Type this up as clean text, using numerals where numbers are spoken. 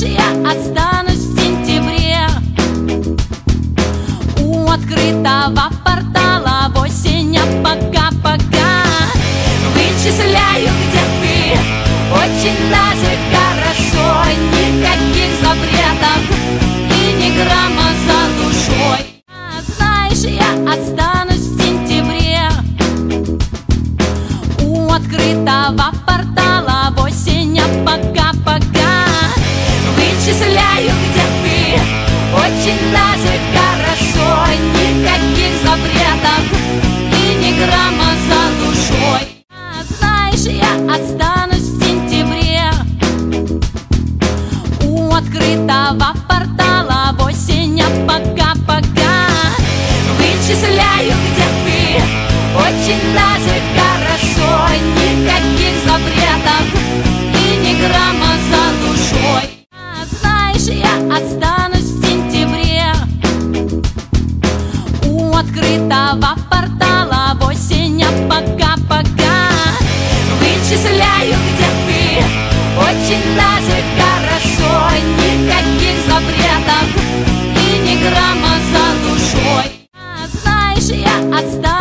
я останусь в сентябре у открытого портала в осень, а пока-пока вычисляю, где ты, очень даже хорошо. Никаких запретов и ни грамма за душой. Знаешь, я останусь в сентябре у открытого портала в осень, а пока-пока вычисляю, где ты, очень даже хорошо. Никаких запретов и ни грамма за душой. Знаешь, я останусь в сентябре у открытого портала в осень, а пока-пока вычисляю, где ты, очень даже хорошо. Никаких запретов и ни грамма за душой. Знаешь, я останусь в сентябре у открытого портала в осень, а пока-пока вычисляю, где ты, очень даже хорошо. Никаких запретов и ни грамма за душой. Знаешь, я останусь